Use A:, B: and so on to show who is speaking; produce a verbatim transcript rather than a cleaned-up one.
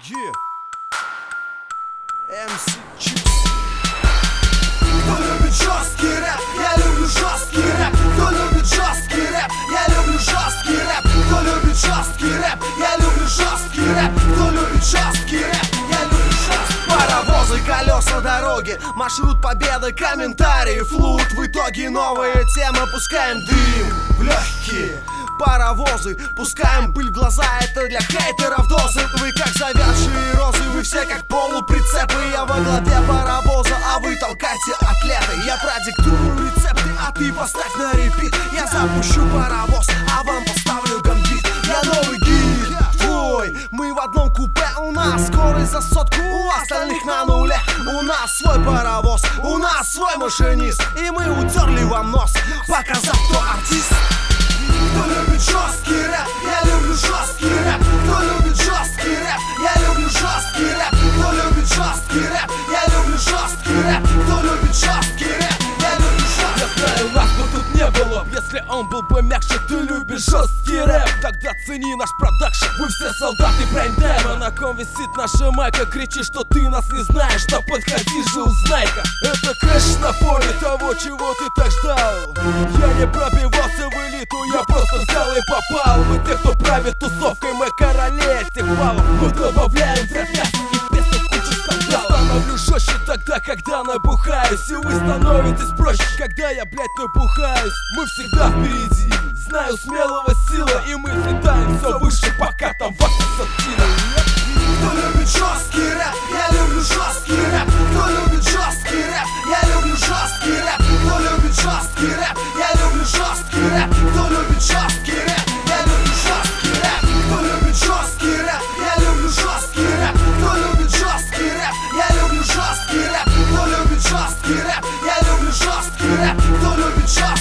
A: Yeah. эм си Чипс.
B: Кто любит жесткий рэп, я люблю жесткий рэп. Кто любит жесткий рэп, я люблю жесткий рэп. Кто любит жесткий рэп, я люблю жесткий рэп. Кто любит жесткий рэп, я люблю жесткий.
A: Паровозы, колеса, дороги, маршрут победы, комментарии, флут. В итоге новая тема, пускаем дым в легкие. Паровозы, пускаем пыль в глаза, это для хейтеров дозы. Вы как завядшие розы, вы все как полуприцепы. Я во главе паровоза, а вы толкайте атлеты. Я продиктую рецепты, а ты поставь на репит. Я запущу паровоз, а вам поставлю гамбит. Я новый гид твой, мы в одном купе. У нас скорость за сотку, у остальных на нуле. У нас свой паровоз, у нас свой машинист. И мы утерли вам нос, показав, кто артист.
B: Кто любит жесткий рэп, я люблю жесткий рэп. Кто любит жесткий рэп, я люблю жесткий рэп. Кто любит жесткий рэп, я люблю жесткий рэп. Кто любит жесткий рэп, я люблю жесткий рэп.
C: Я знаю, нас бы тут не было, если он был бы мягче. Ты любишь жесткий рэп, тогда цени наш продакшн. Вы все солдаты брейндайма, на ком висит наша майка. Кричи, что ты нас не знаешь, да подходи же, узнай-ка. Это кэш на фоне того, чего ты так ждал. Я не пробивался в элиту, я просто взял и попал. Мы те, кто правит тусовкой, мы короли этих баллов. Мы добавляем в рэп мясо и в песню кучу скандалов. Становлюсь жестче тогда, когда набухаюсь. И вы становитесь проще, когда я, блядь, набухаюсь. Мы всегда впереди, знаю смелого сила. И мы взлетаем все выше, пока там вас сатира.
B: Кто любит жесткий рэп, я люблю жесткий рэп. Кто любит жесткий рэп, я люблю жесткий рэп. Кто любит жесткий рэп, я люблю жесткий рэп. Кто любит жесткий рэп, я люблю жесткий рэп. Кто любит жесткий рэп, я люблю жесткий рэп. Кто любит жесткий рэп, я люблю жесткий рэп. Кто любит жесткий рэп, я люблю жесткий рэп. Кто любит жесткий